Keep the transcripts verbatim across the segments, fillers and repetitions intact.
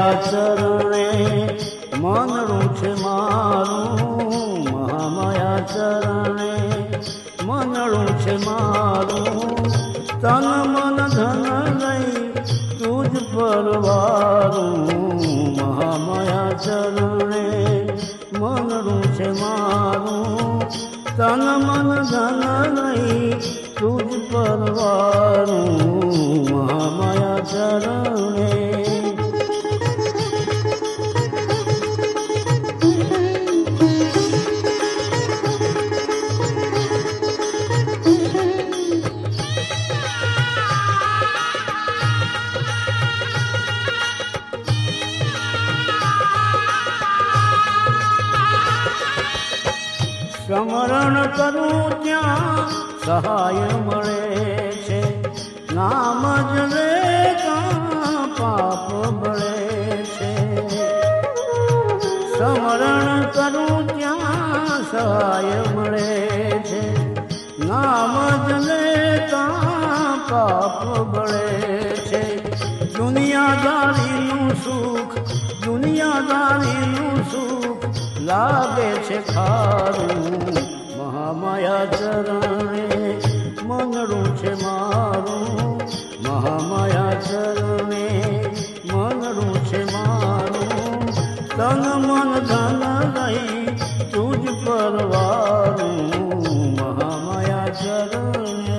ચરણે મનડું છે મારું, મહામાયા ચરણે મનડું છે મારું, તન મન ધન લઈ તુજ પરવારું, મહામાયા ચરણે મનડું છે મારું, તન મન ધન લઈ તુજ પરવારું, મહામાયા ચરણે. સ્મરણ કરું ત્યાં સહાય મળે છે, નામ જ લેતા પાપ બળે છે. સ્મરણ કરું ત્યાં સહાય મળે છે, નામ જ લેતા પાપ બળે છે. દુનિયાદારીનું સુખ, દુનિયાદારીનું સુખ લાગે છે ખારું, મહામાયા ચરણે મનડું છે મારું, મહામાયા ચરણે મનડું છે મારું, તન મન ધન લઈ તુજ પરવારું, મહામાયા ચરણે.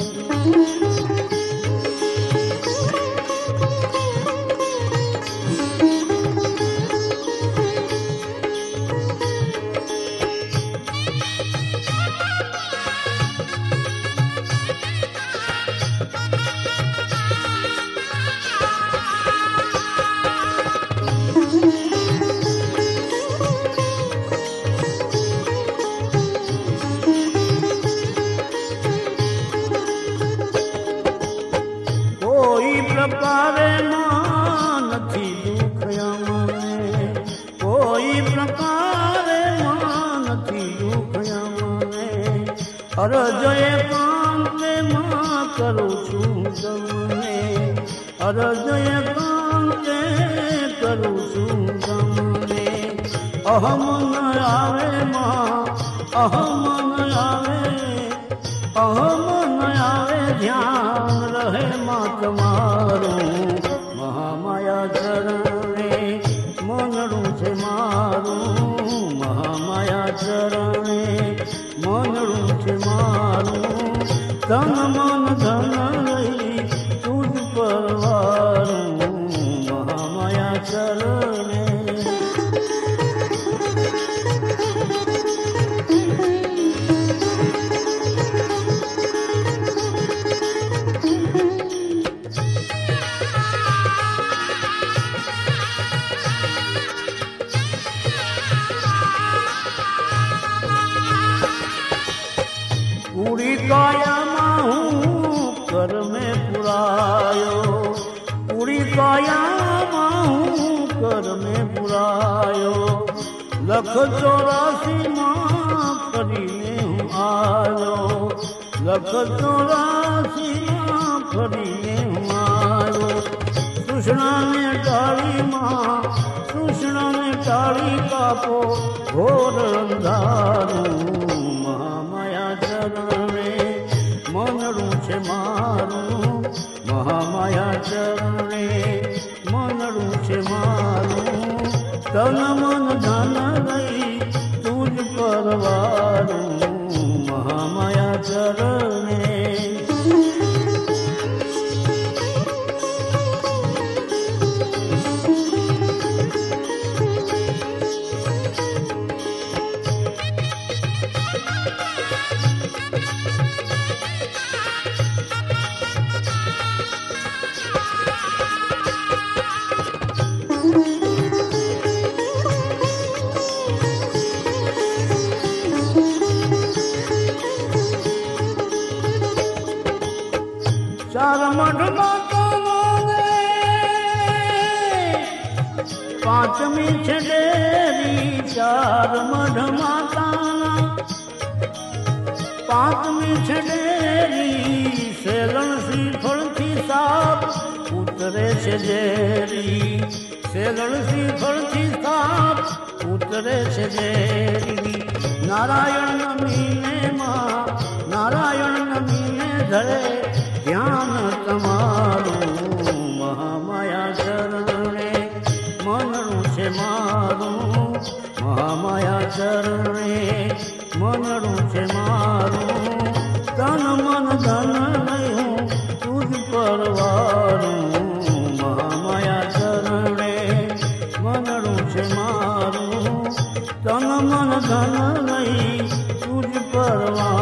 પ્રકારે માં નથી દુઃખ અમને, કોઈ પ્રકારે માં નથી દુઃખ અમને, અરજ એકાંતે માં કરું છું તમને, અરજ એકાંતે કરું છું તમને. અહમ ન આવે માં, અહમ ન આવે, અહમ ન આવે, ધ્યાન રહે માં તમારું, મહામાયા ચરણે મનડું છે મારું, મહામાયા ચરણે મનડું છે મારું, તન મન ધન લઈ તુજ પરવારું, મહામાયા ચરણે. પૂરી કાયામાં હું કર મેં પુરાયો, પૂરી કાયામાં હું કર મેં પુરાયો, લખ ચોરાસીમાં ફરીને હું આવ્યો, લખ ચોરાસીમાં ફરીને હું આવ્યો. તૃષ્ણાને ટાળીમાં, તૃષ્ણાને ટાળી કાપો ઘોર અંધારું, મહામાયા ચરણે મનડું છે મારું, મહામાયા ચરણે મનડું છે મારું, તન મન ધન લઈ તુજ પરવારું, મહામાયા ચરણે. ચાર મઢમાં તને પાંચમી છે ડેરી, ચાર મઢમાં તાના પાંચમી છે ડેરી, સેલણ શ્રીફળથી સાપ ઉતરે છે ઝેરી, સેલણથી ફળથી થાપ ઉતરે છે ઝેરી. નારાયણ નમીને માં નારાયણ નમીને ધરે ધ્યાન તમારું મહામાયા ચરણે મનનું છે મારું. મહામાયા ચરણે મનનું છે મારું. તન મન ધન નહીં તુજ પરવારું. મહામાયા ચરણે મનનું છે મારું. તન મન ધન નહીં તુજ પરવારું.